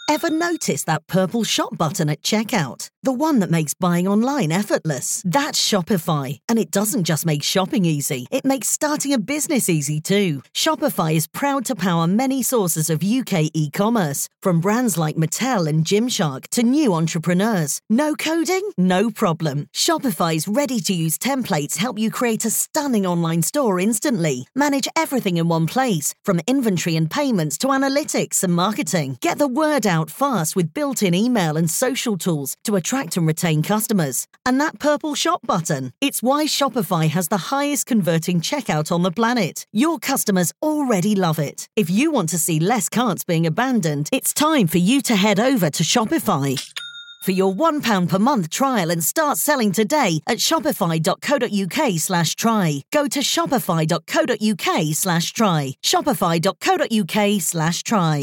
Ever notice that purple shop button at checkout? The one that makes buying online effortless? That's Shopify. And it doesn't just make shopping easy, it makes starting a business easy too. Shopify is proud to power many sources of UK e-commerce, from brands like Mattel and Gymshark to new entrepreneurs. No coding? No problem. Shopify's ready-to-use templates help you create a stunning online store instantly. Manage everything in one place, from inventory and payments to analytics and marketing. Get the word out fast with built-in email and social tools to attract and retain customers. And that purple shop button, it's why Shopify has the highest converting checkout on the planet. Your customers already love it. If you want to see less carts being abandoned, it's time for you to head over to Shopify. For your £1 per month trial and start selling today at shopify.co.uk/try. Go to shopify.co.uk/try. Shopify.co.uk/try.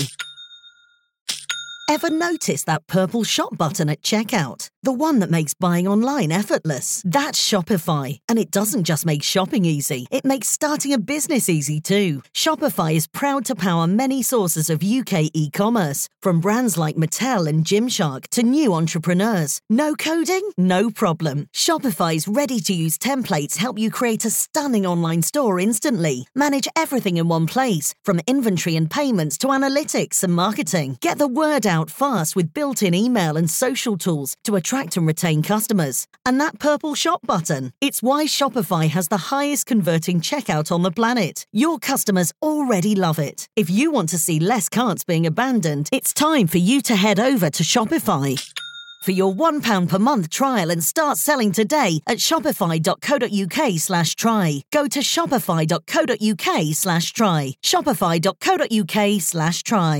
Ever notice that purple shop button at checkout? The one that makes buying online effortless? That's Shopify. And it doesn't just make shopping easy, it makes starting a business easy too. Shopify is proud to power many sources of UK e-commerce, from brands like Mattel and Gymshark to new entrepreneurs. No coding? No problem. Shopify's ready-to-use templates help you create a stunning online store instantly. Manage everything in one place, from inventory and payments to analytics and marketing. Get the word out fast with built-in email and social tools to attract and retain customers. And that purple shop button, it's why Shopify has the highest converting checkout on the planet. Your customers already love it. If you want to see less carts being abandoned, it's time for you to head over to Shopify. For your £1 per month trial and start selling today at shopify.co.uk/try. Go to shopify.co.uk/try. Shopify.co.uk/try.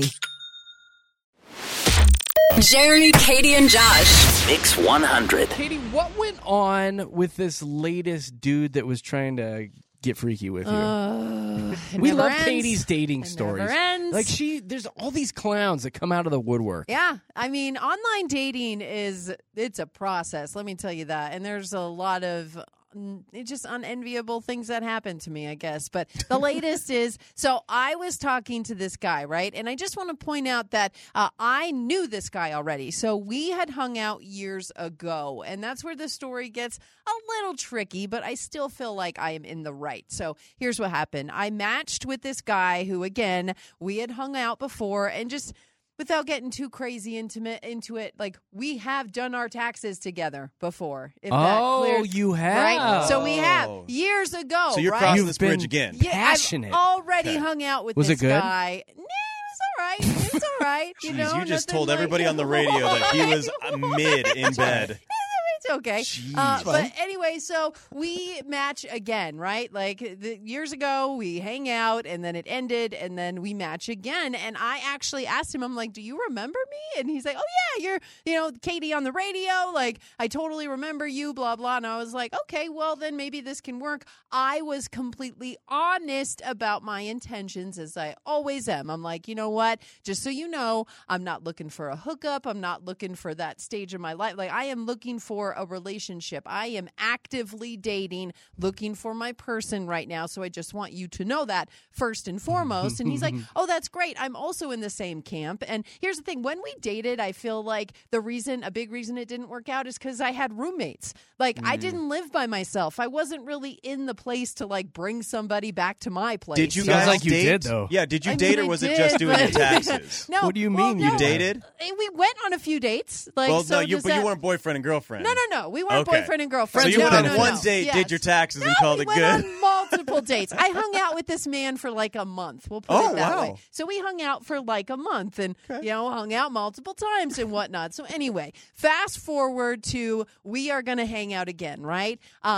Jerry, Katie, and Josh. Mix 100. Katie, what went on with this latest dude that was trying to get freaky with you? We love Katie's dating stories. Never ends. Like there's all these clowns that come out of the woodwork. Yeah, I mean, online dating it's a process. Let me tell you that. And there's a lot of just unenviable things that happen to me, I guess. But the latest is, so I was talking to this guy, right? And I just want to point out that I knew this guy already. So we had hung out years ago. And that's where the story gets a little tricky, but I still feel like I am in the right. So here's what happened. I matched with this guy who, again, we had hung out before, and just without getting too crazy intimate into it, like, we have done our taxes together before. If that clears, you have. Right? So we have years ago. So you're right? crossing this bridge again. Yeah, passionate. I've already hung out with Was this it good? guy. Nah, it was all right. It's all right. Jeez, know, you just nothing told like- everybody on the radio that he was mid in bed. It's okay. Jeez. But anyway, so we match again, right? Like years ago, we hang out, and then it ended, and then we match again. And I actually asked him, I'm like, do you remember me? And he's like, oh, yeah, you're, Katie on the radio. Like, I totally remember you, blah, blah. And I was like, okay, well, then maybe this can work. I was completely honest about my intentions, as I always am. I'm like, you know what? Just so you know, I'm not looking for a hookup. I'm not looking for that stage of my life. Like, I am looking for a relationship. I am actively dating, looking for my person right now. So I just want you to know that first and foremost. And he's like, oh, that's great. I'm also in the same camp. And here's the thing. When we dated, I feel like a big reason it didn't work out is because I had roommates. Like, I didn't live by myself. I wasn't really in the place to, like, bring somebody back to my place. Did you Sounds guys like you date? did, though. Yeah, did you I date, mean, or I was it did, just doing your but- taxes? No. What do you mean well, you no. Dated? We went on a few dates. Like, Well, so no, you does but you that- weren't boyfriend and girlfriend. No. We weren't Okay. boyfriend and So girlfriend. you no, went on no, one no. date, Yes. did your taxes, and No, called we it went good. on multiple dates. I hung out with this man for like a month. We'll put Oh, it that wow. way. So we hung out for like a month, and hung out multiple times and whatnot. So anyway, fast forward to we are going to hang out again, right?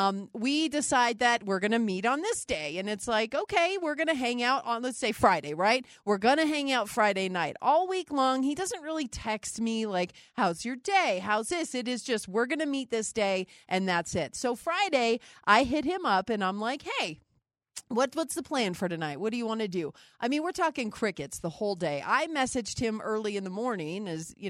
We decide that we're going to meet on this day, and it's like, okay, we're going to hang out on, let's say, Friday, right? We're going to hang out Friday night all week long. He doesn't really text me like, how's your day? How's this? It is just, we're going to meet this day, and that's it. So Friday, I hit him up, and I'm like, hey, What's the plan for tonight? What do you want to do? I mean, we're talking crickets the whole day. I messaged him early in the morning,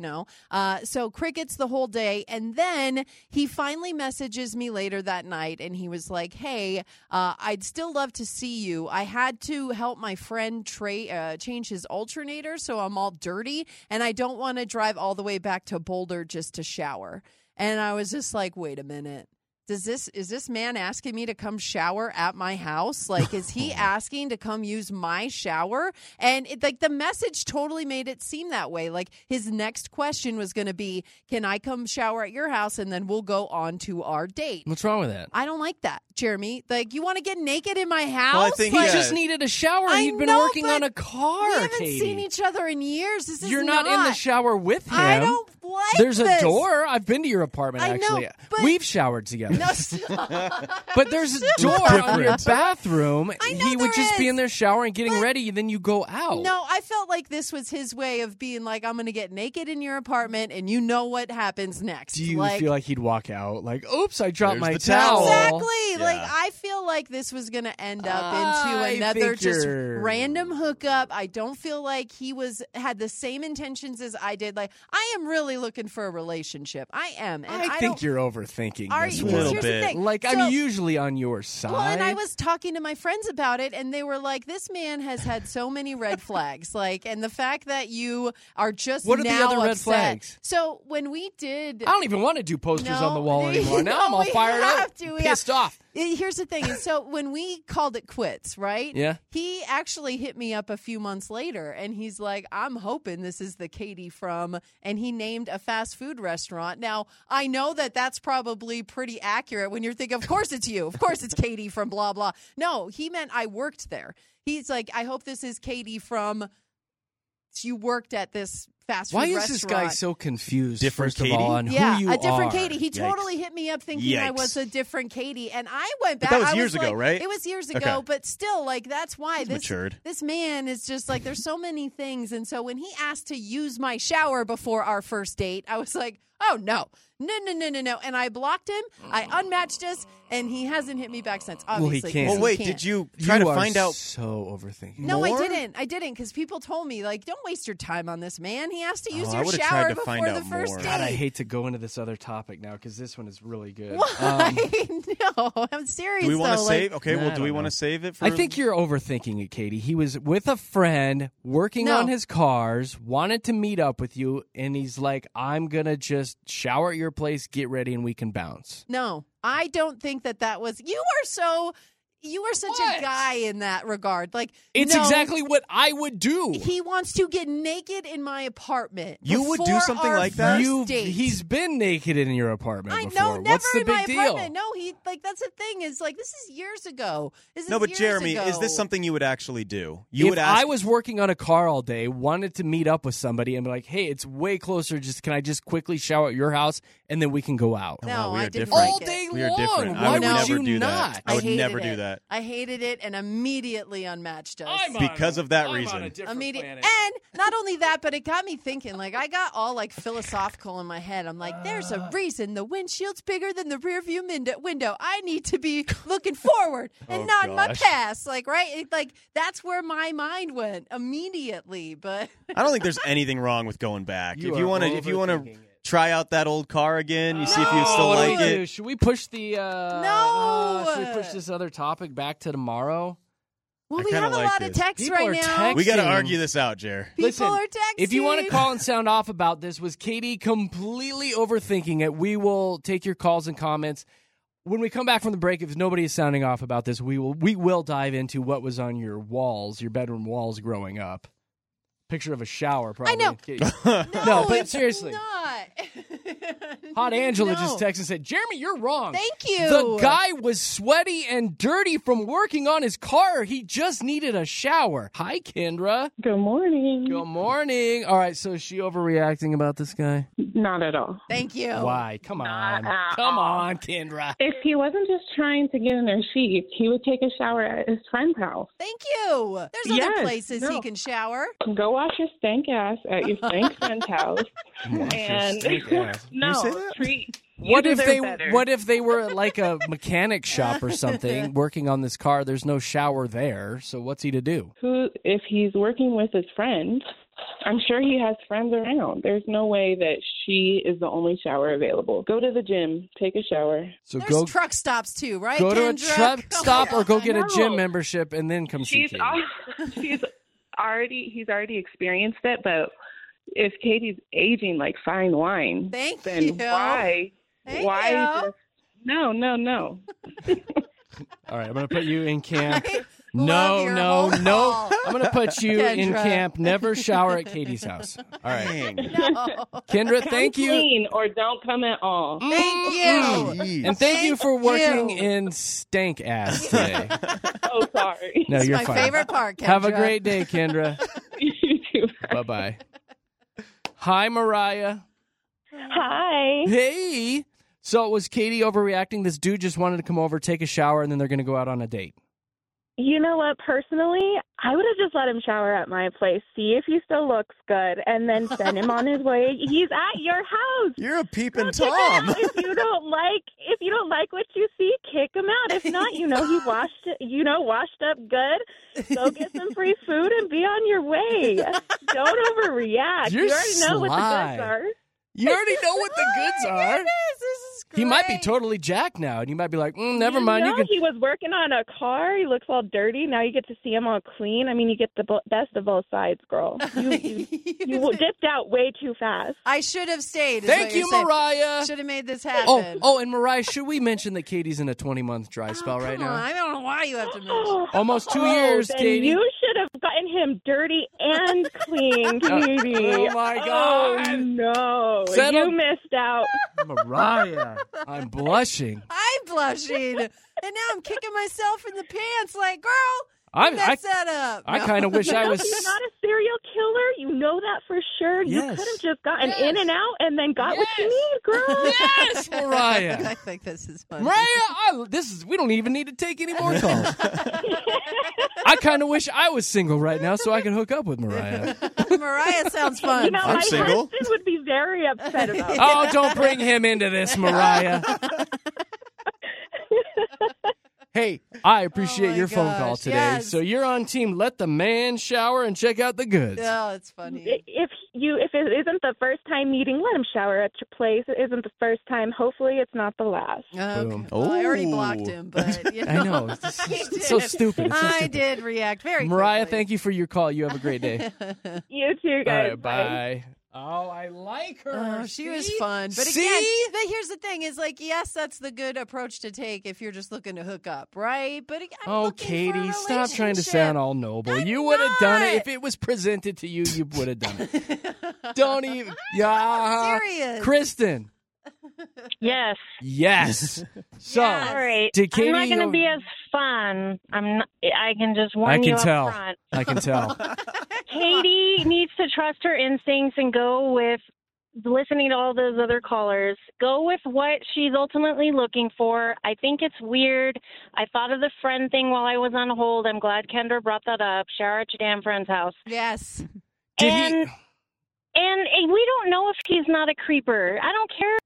so crickets the whole day. And then he finally messages me later that night, and he was like, hey, I'd still love to see you. I had to help my friend change his alternator, so I'm all dirty, and I don't want to drive all the way back to Boulder just to shower. And I was just like, wait a minute. Is this man asking me to come shower at my house? Like, is he asking to come use my shower? And the message totally made it seem that way. Like, his next question was going to be, can I come shower at your house? And then we'll go on to our date. What's wrong with that? I don't like that, Jeremy. Like, you want to get naked in my house? Well, I think He just needed a shower. He'd been working on a car, we haven't Katie. seen each other in years. You're not in the shower with him. I don't like There's this. a door. I've been to your apartment, I know, actually. but- We've showered together. No, stop. But there's a door on your bathroom. I know He would there just be is. in there showering, getting But- ready, and then you go out. No, I felt like this was his way of being like, I'm going to get naked in your apartment, and you know what happens next. Do you like, feel like he'd walk out like, oops, I dropped There's my the towel? towel. Exactly. Yeah. Like, I feel like this was going to end up I into another think just you're- random hookup. I don't feel like he had the same intentions as I did. Like, I am really looking for a relationship. I am. And I think don't, you're overthinking are this you? one. Little Here's bit. the thing. Like, So- I'm usually on your side. Well, and I was talking to my friends about it, and they were like, this man has had so many red flags. Like, and the fact that you are just What are the now other red upset. flags? So when we did... I don't even want to do posters No, on the wall anymore. Now no, I'm all we fired have up, to. We pissed off. Here's the thing. So when we called it quits, right? Yeah. He actually hit me up a few months later, and he's like, I'm hoping this is the Katie from, and he named a fast food restaurant. Now, I know that that's probably pretty accurate when you're thinking, of course it's you. Of course it's Katie from blah, blah. No, he meant I worked there. He's like, I hope this is Katie from, you worked at this fast food Why is restaurant. this guy so confused, Different first of Katie? all, on Yeah, who you a different are? Katie. He Yikes. totally hit me up thinking I Yikes. was a different Katie, and I went back. But that was I years ago, like- right? It was years ago, Okay. but still, like that's why He's matured. this man is just like there's so many things, and so when he asked to use my shower before our first date, I was like, oh no, and I blocked him. I unmatched us, and he hasn't hit me back since. Well, he Obviously, can't. 'cause Well, wait, he can't. did you try to are find out? so overthinking. No, more? I didn't, because people told me like, don't waste your time on this man. He has to use Oh, I your would've shower tried to before find the out first more. date. God, I hate to go into this other topic now because this one is really good. Why? No, I'm serious. Do we want to though. save? Like, Okay, Nah, well, I do we don't want know. to save it for? I think you're overthinking it, Katie. He was with a friend working No. on his cars, wanted to meet up with you, and he's like, I'm going to just shower at your place, get ready, and we can bounce. No, I don't think that was. You are such What? a guy in that regard. Like It's no, exactly what I would do. He wants to get naked in my apartment. You would do before something our like that? first date. He's been naked in your apartment I before. know, never What's the in big my deal? apartment. No, he like that's the thing. Is like this is years ago. No, but years Jeremy, ago. is this something you would actually do? You If would ask. I was working on a car all day, wanted to meet up with somebody, and be like, "Hey, it's way closer. Just can I just quickly shower at your house, and then we can go out No, wow, we I are didn't different. like all it. day We are long? different. Why I would would never you do not? that. I would hated never it. do that. I hated it and immediately unmatched us. Because of that I'm reason. on a different planet. And not only that, but it got me thinking. Like I got all like philosophical in my head. I'm like, there's a reason the windshield's bigger than the rear view window. I need to be looking forward and Oh, not in my gosh. past. Like right, like that's where my mind went immediately. But I don't think there's anything wrong with going back. You if you are want to, overthinking it. try out that old car again, you see if you No. still What do like we it. do? Should we push the? No. Should we push this other topic back to tomorrow? well, I we kinda have a like lot of this. texts People right are now. texting. We got to argue this out, Jer. People Listen, are texting. if you want to call and sound off about this, was Katie completely overthinking it? We will take your calls and comments. When we come back from the break, if nobody is sounding off about this, we will dive into what was on your walls, your bedroom walls growing up. Picture of a shower, probably. I know. No, but it's seriously. not. Hot Angela No. just texted and said, Jeremy, you're wrong. Thank you. The guy was sweaty and dirty from working on his car. He just needed a shower. Hi, Kendra. Good morning. Good morning. All right, so is she overreacting about this guy? Not at all. Thank you. Why? Come on. Not at Come all. on, Kendra. If he wasn't just trying to get in their sheets, he would take a shower at his friend's house. Thank you. There's other Yes, places he no. can shower. Go wash your stank ass at your stank friend's house. Wash your And stank ass. no, You say that? treat. What you if deserve better. What if they were like a mechanic shop or something working on this car? There's no shower there, so what's he to do? If he's working with his friend, I'm sure he has friends around. There's no way that she is the only shower available. Go to the gym, take a shower. So There's go truck stops too, right? go to a Kendra? truck Come stop on. or go get a No. gym membership and then come see He's Katie. already experienced it, but if Katie's aging like fine wine, Thank then you. why Thank why you. just no. All right, I'm going to put you in camp. I love your whole call. I'm going to put you in Kendra. camp. Never shower at Katie's house. All right. Dang. No. Kendra, thank you. Clean or don't come at all. Thank you. Jeez. And thank you for Thank working you. in stank ass today. Oh, sorry. No, It's you're my fine. favorite part, Kendra. Have a great day, Kendra. You too. Bye-bye. Hi, Mariah. Hi. Hey. So was Katie overreacting? This dude just wanted to come over, take a shower, and then they're going to go out on a date. You know what? Personally, I would have just let him shower at my place, see if he still looks good, and then send him on his way. He's at your house. You're a peeping Check it Tom. out. If you don't like what you see, kick him out. If not, he washed up good. Go get some free food and be on your way. Don't overreact. You're you already know what the sly. goods are. You already know what the goods are. This is great. He might be totally jacked now, and you might be like, never You mind. know, You can. he was working on a car. He looks all dirty. Now you get to see him all clean. I mean, you get the best of both sides, girl. You dipped out way too fast. I should have stayed. is Thank what you, you're saying. Mariah. Should have made this happen. Oh, and Mariah, should we mention that Katie's in a 20-month dry spell right Come on. now? I don't know why you have to mention. Almost 2 years, then Katie. You should have gotten him dirty and clean, Katie. Oh, my God. Oh, no. Settle- You missed out. Mariah, I'm blushing. I'm blushing, and now I'm kicking myself in the pants. Like, girl, I mess that up. I No. kind of wish I No, was. he's not a serial killer. You know that for sure. You Yes. could have just gotten Yes. in and out and then got what you need, girl. Yes, Mariah. I think this is fun. Mariah, we don't even need to take any more calls. I kind of wish I was single right now so I could hook up with Mariah. Mariah sounds fun. You know, I'm my single. husband would be very upset about it. Oh, don't bring him into this, Mariah. Hey, I appreciate my your phone gosh, call today. yes. So you're on team Let the Man Shower and check out the goods. Oh, it's funny. If it isn't the first time meeting, let him shower at your place. It isn't the first time. Hopefully, it's not the last. Okay. Boom. Well, I already Ooh. blocked him, but you know. I know. It's so stupid. It's so I stupid. did react very Mariah, quickly. thank you for your call. You have a great day. You too, All guys. right, bye. Oh, I like her. Oh, she was See? fun. But See? again, here's the thing is like, yes, that's the good approach to take if you're just looking to hook up, right? But again, I'm Oh, looking for a Katie, stop trying to relationship. sound all noble. I'm You would have done it. not. If it was presented to you, you would have done it. Don't even. Yeah. Serious. Kristen. Yes. Yes. So, Yes. All right. did Katie. I'm not going to be as fun. I'm not. I can just warn I you can up tell. front. I can tell. Katie needs to trust her instincts and go with listening to all those other callers. Go with what she's ultimately looking for. I think it's weird. I thought of the friend thing while I was on hold. I'm glad Kendra brought that up. Shower at your damn friend's house. Yes. Did And we don't know if he's not a creeper. I don't care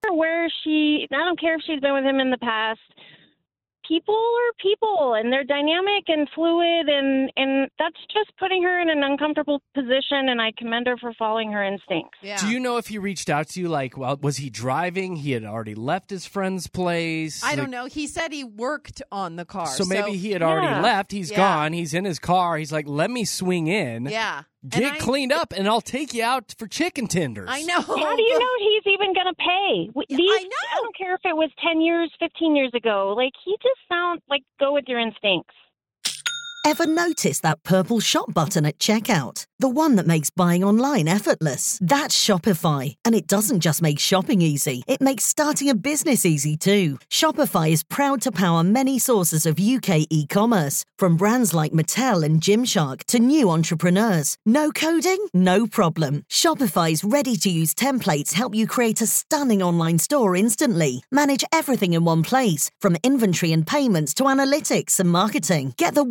if she's been with him in the past. People are people, and they're dynamic and fluid, and that's just putting her in an uncomfortable position, and I commend her for following her instincts. Yeah. Do you know if he reached out to you? Like, well, was he driving? He had already left his friend's place. I don't know. He said he worked on the car. So maybe he had already Yeah. left. He's Yeah. gone. He's in his car. He's like, let me swing in. Yeah. Get And I- cleaned up, and I'll take you out for chicken tenders. I know. How do you know he's even going to pay? I know. I don't care if it was 10 years, 15 years ago. Like, he just sounds like go with your instincts. Ever notice that purple shop button at checkout? The one that makes buying online effortless. That's Shopify. And it doesn't just make shopping easy, it makes starting a business easy too. Shopify is proud to power many sources of UK e-commerce, from brands like Mattel and Gymshark to new entrepreneurs. No coding? No problem. Shopify's ready-to-use templates help you create a stunning online store instantly. Manage everything in one place, from inventory and payments to analytics and marketing. Get the word out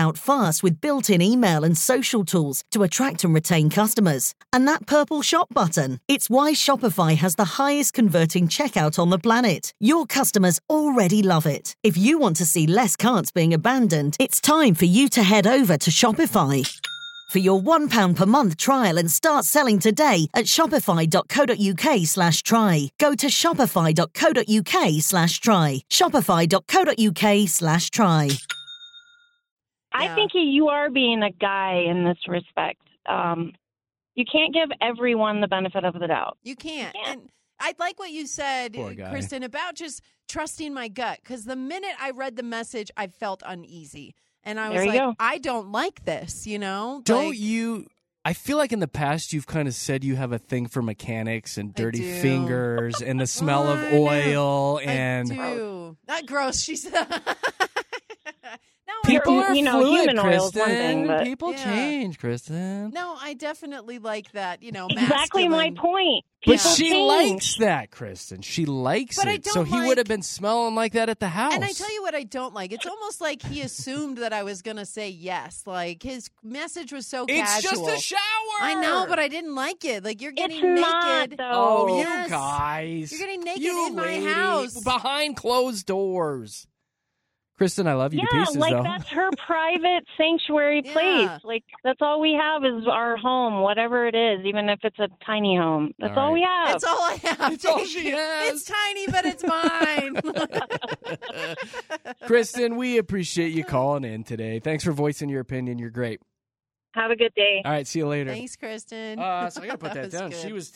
out fast with built-in email and social tools to attract and retain customers. And that purple shop button, it's why Shopify has the highest converting checkout on the planet. Your customers already love it. If you want to see less carts being abandoned, it's time for you to head over to Shopify. For your £1 per month trial and start selling today at shopify.co.uk/try. Go to shopify.co.uk/try. Shopify.co.uk/try. I think you are being a guy in this respect. You can't give everyone the benefit of the doubt. You can't. And I like what you said, Poor guy. Kristen, about just trusting my gut. Because the minute I read the message, I felt uneasy. And I was There you like, go. I don't like this, you know? Don't Like, you? I feel like in the past you've kind of said you have a thing for mechanics and dirty do. fingers and the smell of I know. oil and I do. Not gross, she said. No, people are You know, fluid, human oil is Kristen. one thing, but- People Yeah. change, Kristen. No, I definitely like that, you know, Exactly my masculine. point. But People she change. likes that, Kristen. She likes But I it. don't So he like- would have been smelling like that at the house. And I tell you what I don't like. It's almost like he assumed that I was going to say yes. Like his message was so it's casual. just a shower. I know, but I didn't like it. Like you're getting It's not, naked. though. Oh, you Yes. guys. You're getting naked You in my lady, house. behind closed doors. Kristen, I love you to Yeah, pieces, like though. that's her private sanctuary Yeah. place. Like that's all we have is our home, whatever it is, even if it's a tiny home. That's All all we have. That's all I have. It's all Thank she you. has. It's tiny, but it's mine. Kristen, we appreciate you calling in today. Thanks for voicing your opinion. You're great. Have a good day. All right, see you later. Thanks, Kristen. So I gotta put that was down. good. She was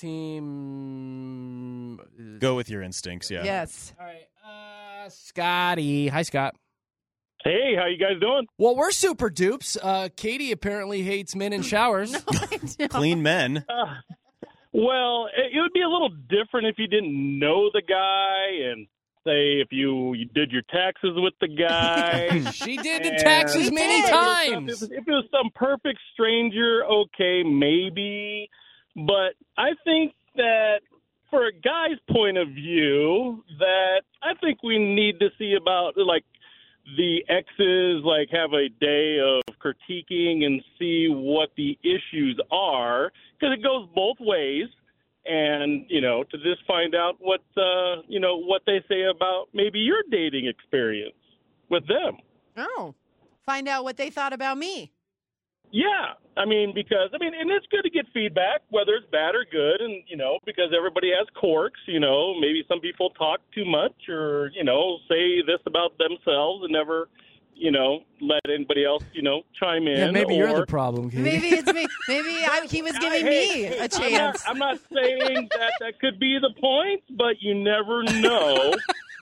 team. Go with your instincts, yeah. Yes. All right, Scotty. Hi, Scott. Hey, how you guys doing? Well, we're super dupes. Katie apparently hates men in showers. Clean men. Well, it would be a little different if you didn't know the guy and say if you did your taxes with the guy. She did the And- taxes many did. times. If it was some perfect stranger, okay, maybe. But I think that for a guy's point of view, that I think we need to see about, like, the exes, like, have a day of critiquing and see what the issues are, because it goes both ways. And, you know, to just find out what, what they say about maybe your dating experience with them. Oh. Find out what they thought about me. Yeah. And it's good to get feedback, whether it's bad or good. And, because everybody has quirks, maybe some people talk too much or, say this about themselves and never, let anybody else, chime in. Yeah, maybe you're or- the problem, Katie. Maybe it's me. Maybe he was giving me a chance. I'm not saying that could be the point, but you never know.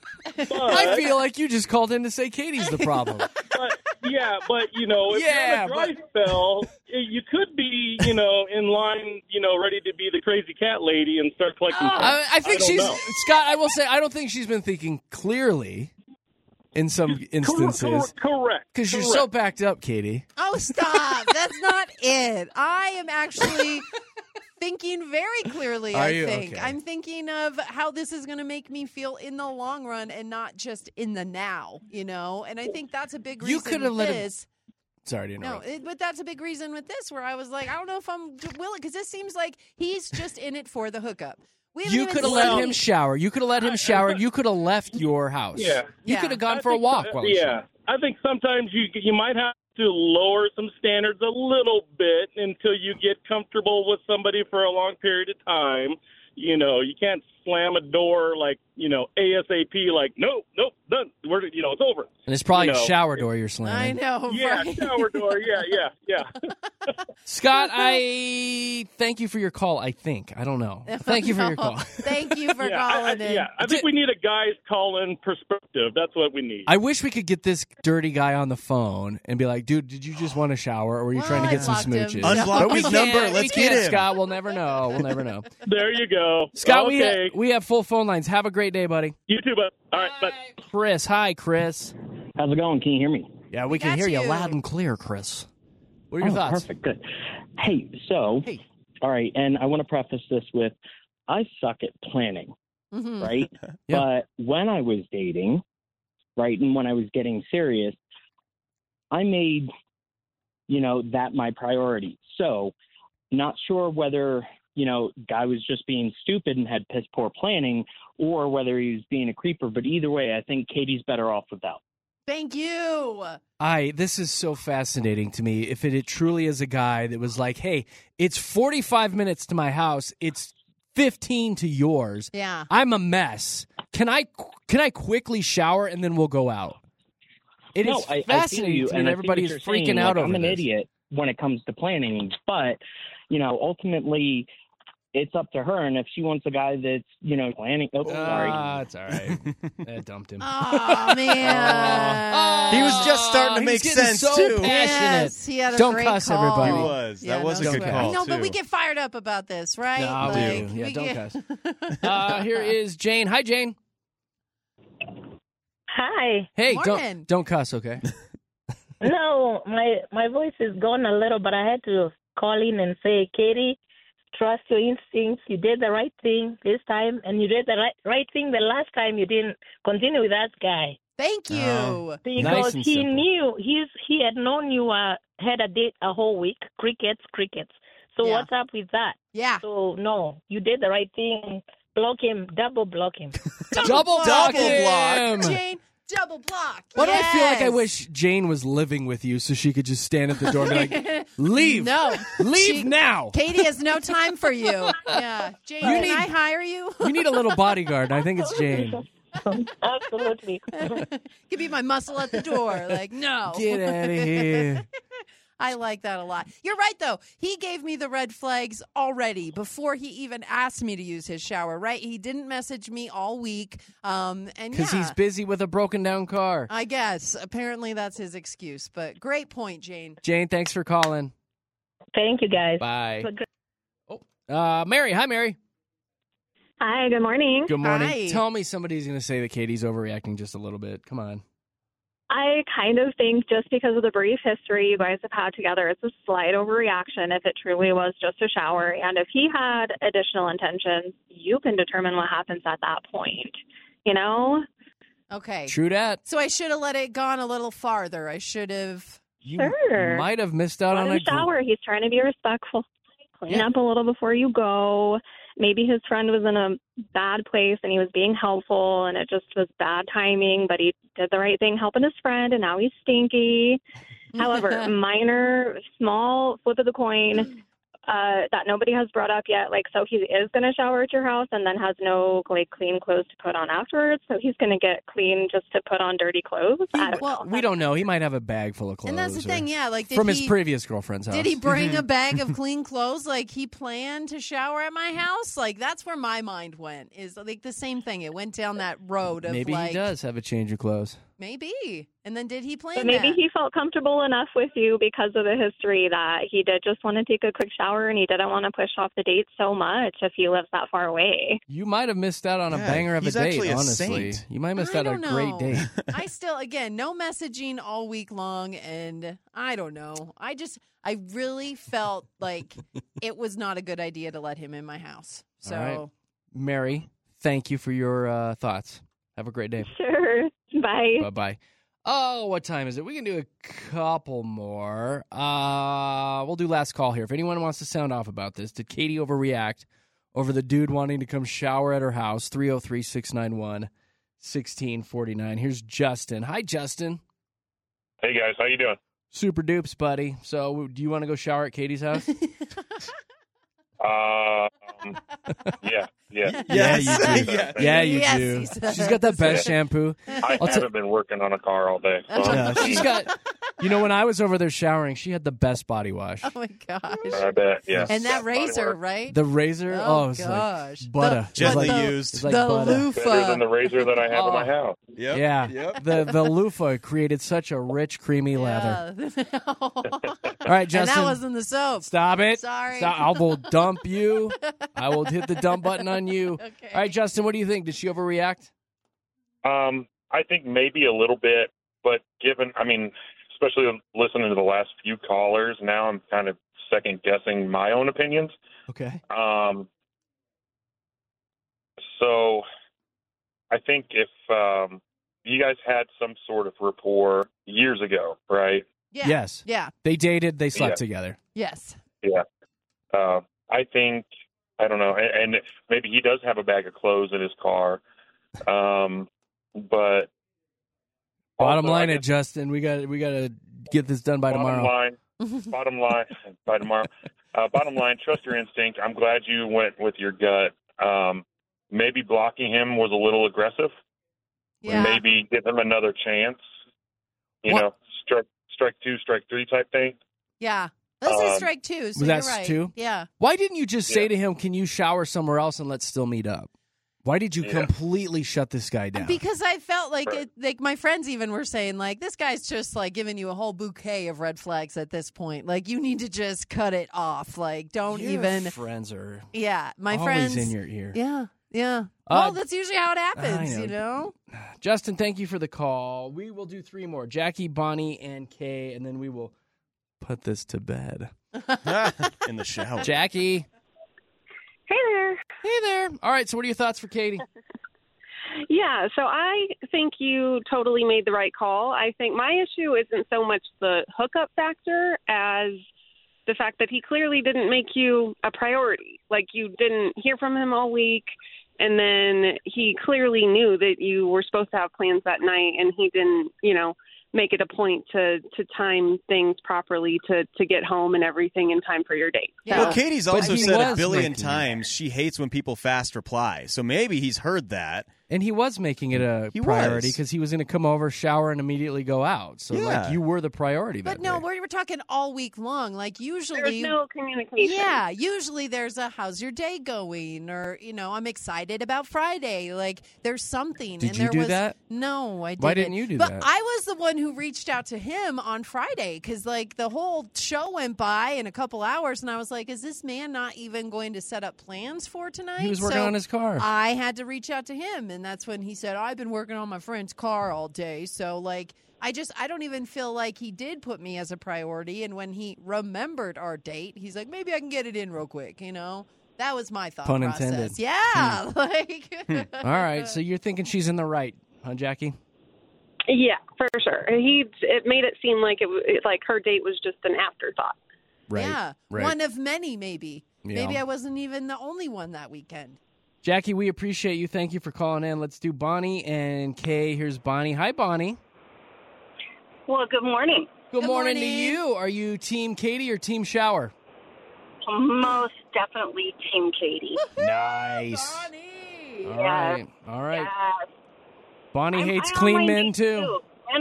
I feel like you just called in to say Katie's the problem. But if Yeah, you're on a dry spell, you could be, in line, ready to be the crazy cat lady and start collecting. I think don't she's know. Scott. I will say I don't think she's been thinking clearly in some instances. Correct. Because you're so backed up, Katie. Oh, stop. That's not it. I am actually thinking very clearly, Are I you? think. Okay. I'm thinking of how this is going to make me feel in the long run and not just in the now, And I think that's a big reason You could have with let him. this. Sorry to No, interrupt. but that's a big reason with this where I was like, I don't know if I'm willing, because this seems like he's just in it for the hookup. We haven't You even could have seen- let him shower. You could have let him shower. You could have left your house. Yeah. You Yeah. could have gone I for a think walk so- while he yeah. I think sometimes you might have to lower some standards a little bit until you get comfortable with somebody for a long period of time. You can't slam a door like, ASAP, like, nope, done. It's over. And it's probably You a know. shower door you're I slamming. know, Yeah, right? shower door. Yeah. Scott, I thank you for your call. I don't know. Thank you for your call. Thank you for calling in. I think we need a guy's call-in perspective. That's what we need. I wish we could get this dirty guy on the phone and be like, dude, did you just want a shower or were you Well, trying to I get some blocked him. smooches? Unblock But we his can't. number. We Let's can't, get him. Scott. We'll never know. We'll never know. There you go. Scott, okay. we have full phone lines. Have a great day, buddy. You too, bud. All right, bye. Chris. Hi, Chris. How's it going? Can you hear me? Yeah, we can got hear you you. loud and clear, Chris. What are your thoughts? Perfect. Good. Hey, so, Hey. all right, and I want to preface this with I suck at planning, Mhm. right? Yeah. But when I was dating, right, and when I was getting serious, I made that my priority. So not sure whether, guy was just being stupid and had piss poor planning or whether he was being a creeper. But either way, I think Katie's better off without. Thank you. This is so fascinating to me. If it truly is a guy that was like, hey, it's 45 minutes to my house. It's 15 to yours. Yeah. I'm a mess. Can I quickly shower and then we'll go out? It is fascinating to me that everybody is freaking out over this. I'm an idiot when it comes to planning, but, ultimately it's up to her. And if she wants a guy that's, planning. Oh, sorry. It's all right. I dumped him. Oh, man. He was just starting to make sense, so too. Passionate. Yes, he had a Don't great cuss, call. everybody. He was. That was a good swear. call, No, but too. we get fired up about this, right? No, we don't get- cuss. Here is Jane. Hi, Jane. Hi. Hey, Morning. don't cuss, okay? No, my voice is gone a little, but I had to call in and say, Katie, trust your instincts. You did the right thing this time, and you did the right thing the last time. You didn't continue with that guy. Thank you. Because Nice and he simple. knew he had known you had a date a whole week. Crickets. So Yeah. what's up with that? Yeah. So no, you did the right thing. Block him, double block him. Double block block. Jane, double block. Why do I feel like I Yes. wish Jane was living with you so she could just stand at the door and be like, leave. No. Leave now. Katie has no time for you. Yeah. Jane, You can need- I hire you? You need a little bodyguard, and I think it's Jane. Absolutely. Could be my muscle at the door. Like, no. Get out of here. I like that a lot. You're right, though. He gave me the red flags already before he even asked me to use his shower, right? He didn't message me all week. Because he's busy with a broken down car. I guess. Apparently that's his excuse. But great point, Jane. Jane, thanks for calling. Thank you, guys. Bye. Mary. Hi, Mary. Hi, good morning. Good morning. Hi. Tell me somebody's going to say that Katie's overreacting just a little bit. Come on. I kind of think just because of the brief history you guys have had together, it's a slight overreaction if it truly was just a shower. And if he had additional intentions, you can determine what happens at that point, Okay. True that. So I should have let it gone a little farther. I should have. You Sure. might have missed out Let on him a shower. He's trying to be respectful. Clean Yeah. up a little before you go. Maybe his friend was in a bad place and he was being helpful and it just was bad timing, but he did the right thing helping his friend and now he's stinky. However, minor, small flip of the coin that nobody has brought up yet. Like, so he is going to shower at your house and then has no clean clothes to put on afterwards. So he's going to get clean just to put on dirty clothes. I don't know. We don't know. He might have a bag full of clothes. And that's the or- thing, yeah. Like, from his previous girlfriend's house. Did he bring a bag of clean clothes? Like, he planned to shower at my house? Like, that's where my mind went. Is like the same thing. It went down that road of Maybe like, he does have a change of clothes. maybe. And then did he plan But maybe that? he felt comfortable enough with you because of the history that he did just want to take a quick shower and he didn't want to push off the date so much if he lives that far away. You might have missed out on a Yeah, banger of a he's date, actually a honestly. saint. You might have missed I out on a don't great know. date. I still, again, no messaging all week long, and I don't know. I really felt like it was not a good idea to let him in my house. So, All right. Mary, thank you for your thoughts. Have a great day. Sure. Bye. Bye-bye. Oh, what time is it? We can do a couple more. We'll do last call here. If anyone wants to sound off about this, did Katie overreact over the dude wanting to come shower at her house? 303-691-1649. Here's Justin. Hi, Justin. Hey, guys. How you doing? Super dupes, buddy. So do you want to go shower at Katie's house? Yeah. Yeah, you do. Yeah, you Yes, do. he says. She's got the best shampoo. I I'll t- haven't been working on a car all day. So Yeah, she's got. You know, when I was over there showering, she had the best body wash. oh my gosh. I bet. Yeah. And that Body razor, work. right? The razor, Oh, it's gosh. like butter. It's Gently like, used. It's like the butter. Better than loofah. the razor that I have in my house. Yep. Yeah, Yep. the loofah created such a rich, creamy lather. Yeah. All right, And Justin, that wasn't the soap. stop it. Sorry. Stop. I will dump you. I will hit the dump button on you. Okay. All right, Justin, what do you think? Did she overreact? I think maybe a little bit, but especially listening to the last few callers, now I'm kind of second guessing my own opinions. Okay. So I think if you guys had some sort of rapport years ago, right? Yeah. Yes. Yeah. They dated. They slept Yeah. together. Yes. Yeah. I think, I don't know, and maybe he does have a bag of clothes in his car. But Bottom also, line, I it guess Justin. We got to get this done by tomorrow. Bottom line, by tomorrow. Bottom line, trust your instinct. I'm glad you went with your gut. Maybe blocking him was a little aggressive. Yeah. Maybe give him another chance. You know, strike 2, strike 3 type thing. Yeah. This is strike 2, so Was that you're right. 2? Yeah. Why didn't you just say to him, "Can you shower somewhere else and let's still meet up"? Why did you completely shut this guy down? Because I felt like like my friends even were saying, like, this guy's just like giving you a whole bouquet of red flags at this point. Like, you need to just cut it off. Like, don't Your even. friends are My always friends in your ear. Yeah. Yeah. Well, that's usually how it happens, I know. Justin, thank you for the call. We will do 3 more: Jackie, Bonnie, and Kay, and then we will put this to bed in the shower. Jackie. Hey there. Hey there. All right, so what are your thoughts for Katie? Yeah, so I think you totally made the right call. I think my issue isn't so much the hookup factor as the fact that he clearly didn't make you a priority. Like, you didn't hear from him all week, and then he clearly knew that you were supposed to have plans that night, and he didn't, make it a point to time things properly to get home and everything in time for your date. Well, Katie's also said a billion making times she hates when people fast reply. So maybe he's heard that. And he was making it a priority because he was going to come over, shower, and immediately go out. So, like, you were the priority But that no, day. we're talking all week long. Like, usually There's no communication. Yeah, usually there's a "how's your day going?" or I'm excited about Friday. Like, there's something. Did and you there do was, that? No, I didn't. Why didn't you do but that? I was the one who reached out to him on Friday because, like, the whole show went by in a couple hours, and I was like, "Is this man not even going to set up plans for tonight?" He was working on his car. I had to reach out to him, and that's when he said, "I've been working on my friend's car all day." So, like, I don't even feel like he did put me as a priority. And when he remembered our date, he's like, maybe I can get it in real quick. That was my thought Pun process. intended. Yeah. Like, All right, so you're thinking she's in the right, huh, Jackie? Yeah, for sure. It made it seem like like her date was just an afterthought. Right. yeah. Right. One of many, maybe. Yeah. Maybe I wasn't even the only one that weekend. Jackie, we appreciate you. Thank you for calling in. Let's do Bonnie and Kay. Here's Bonnie. Hi, Bonnie. Well, good morning. Good morning to you. Are you Team Katie or Team Shower? Most definitely Team Katie. Nice. All right. All right. Yes. Bonnie I hates don't clean mind men, these too.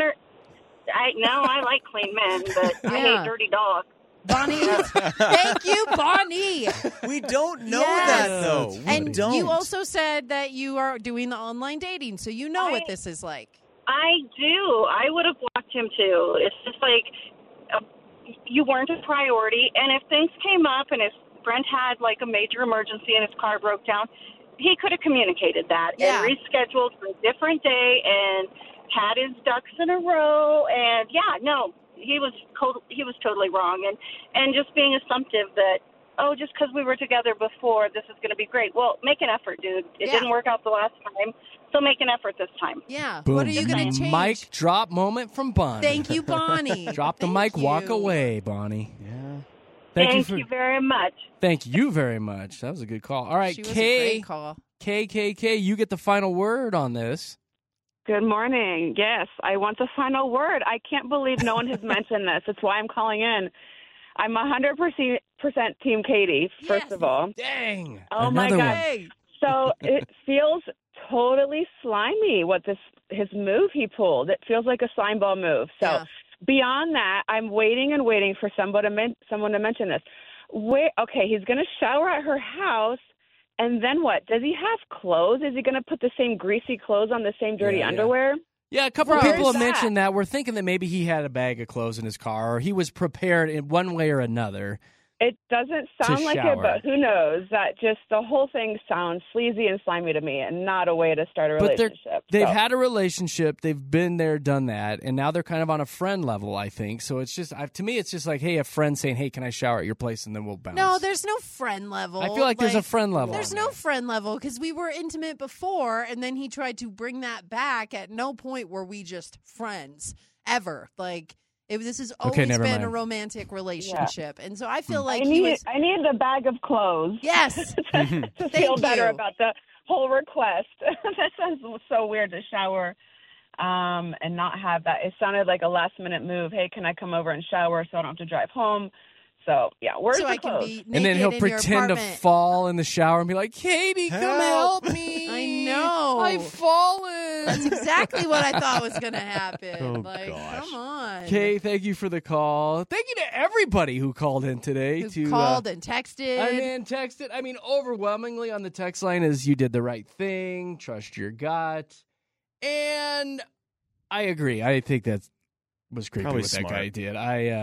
I like clean men, but I hate dirty dogs. Bonnie, thank you, Bonnie. We don't know Yes. that, though. We And don't. you also said that you are doing the online dating, so you know what this is like. I do. I would have blocked him too. It's just like you weren't a priority, and if things came up and his friend had like a major emergency and his car broke down, he could have communicated that and rescheduled for a different day and had his ducks in a row. And he was totally wrong, and just being assumptive that, oh, just because we were together before, this is going to be great. Well, make an effort, dude. It didn't work out the last time, so make an effort this time. Yeah. Boom. What are you going to change? Mic drop moment from Bonnie. Thank you, Bonnie. Drop the mic, walk away, Bonnie. Yeah. Thank you very much. Thank you very much. That was a good call. All right, She was a Kay. great call. K, you get the final word on this. Good morning. Yes, I want the final word. I can't believe no one has mentioned this. That's why I'm calling in. I'm 100% Team Katie, first of all. Dang. Oh, my Another God. one. So it feels totally slimy what his move he pulled. It feels like a slime ball move. So beyond that, I'm waiting and waiting for someone to mention this. Okay, he's going to shower at her house. And then what? Does he have clothes? Is he going to put the same greasy clothes on the same dirty underwear? Yeah, a couple of Where's people have that? mentioned that. We're thinking that maybe he had a bag of clothes in his car, or he was prepared in one way or another. It doesn't sound like shower. it, but who knows? That just the whole thing sounds sleazy and slimy to me, and not a way to start a But relationship. they've So, had a relationship, they've been there, done that, and now they're kind of on a friend level, I think. So it's just, to me, it's just like, hey, a friend saying, hey, can I shower at your place, and then we'll bounce. No, there's no friend level. I feel like there's a friend level There's on no friend level because we were intimate before, and then he tried to bring that back. At no point were we just friends ever. Like, This has always never been mind. a romantic relationship. And so I feel like I need the bag of clothes. Yes. to feel better about the whole request. That sounds so weird to shower and not have that. It sounded like a last minute move. Hey, can I come over and shower so I don't have to drive home? So, yeah, where's so the I can clothes? be And then he'll naked in pretend your to apartment. fall in the shower and be like, Katie, come help me. I know. I've fallen. That's exactly what I thought was going to happen. Oh, like, gosh. come on. Kay, thank you for the call. Thank you to everybody who called in today. Called and texted. I mean, overwhelmingly on the text line is you did the right thing. Trust your gut. And I agree. I think that was creepy Probably what smart. that guy did.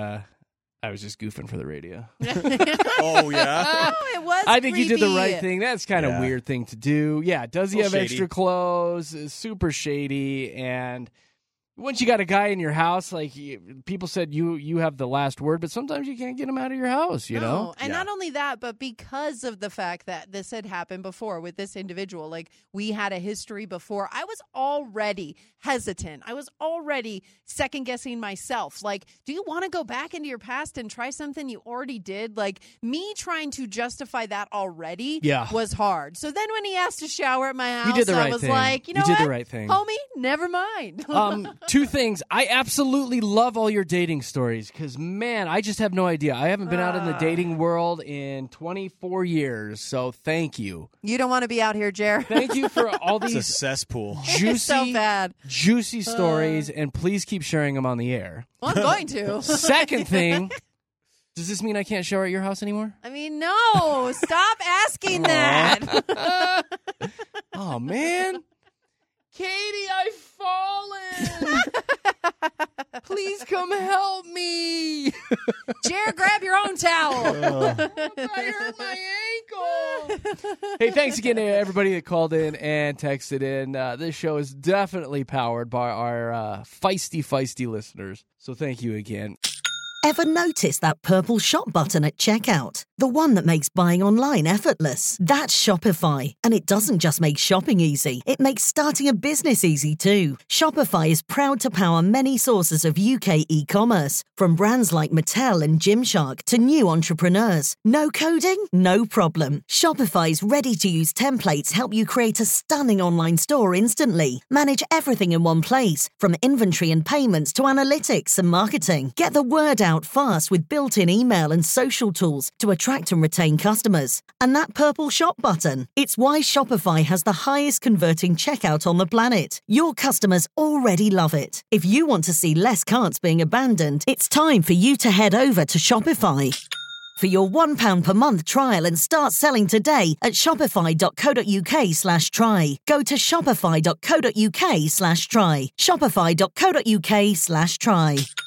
I was just goofing for the radio. Oh, yeah? Oh, it was I think you did the right creepy. thing. That's kind of Yeah. weird thing to do. Yeah, does he have Shady. extra clothes? Is super shady. And once you got a guy in your house, like people said, you have the last word, but sometimes you can't get him out of your house, you know? And not only that, but because of the fact that this had happened before with this individual, like we had a history before, I was already hesitant. I was already second guessing myself. Like, do you want to go back into your past and try something you already did? Like, me trying to justify that already was hard. So then when he asked to shower at my house, did the I right was thing. like, you know You did what? the right thing. Homie, never mind. Two things. I absolutely love all your dating stories because, man, I just have no idea. I haven't been out in the dating world in 24 years, so thank you. You don't want to be out here, Jer. Thank you for all It's a these cesspool. It's so bad. juicy stories, and please keep sharing them on the air. Well, I'm going to. Second thing, does this mean I can't shower at your house anymore? I mean, no. Stop asking that. Oh, man. Katie, I've fallen. Please come help me. Jared, grab your own towel. I hurt my ankle. Hey, thanks again to everybody that called in and texted in. This show is definitely powered by our feisty listeners. So thank you again. Ever notice that purple shop button at checkout? The one that makes buying online effortless. That's Shopify. And it doesn't just make shopping easy, it makes starting a business easy too. Shopify is proud to power many sources of UK e-commerce, from brands like Mattel and Gymshark to new entrepreneurs. No coding? No problem. Shopify's ready-to-use templates help you create a stunning online store instantly. Manage everything in one place, from inventory and payments to analytics and marketing. Get the word out fast with built-in email and social tools to attract and retain customers. And that purple shop button, it's why Shopify has the highest converting checkout on the planet. Your customers already love it. If you want to see less carts being abandoned, it's time for you to head over to Shopify. For your £1 per month trial and start selling today at shopify.co.uk/try. Go to shopify.co.uk/try. Shopify.co.uk/try.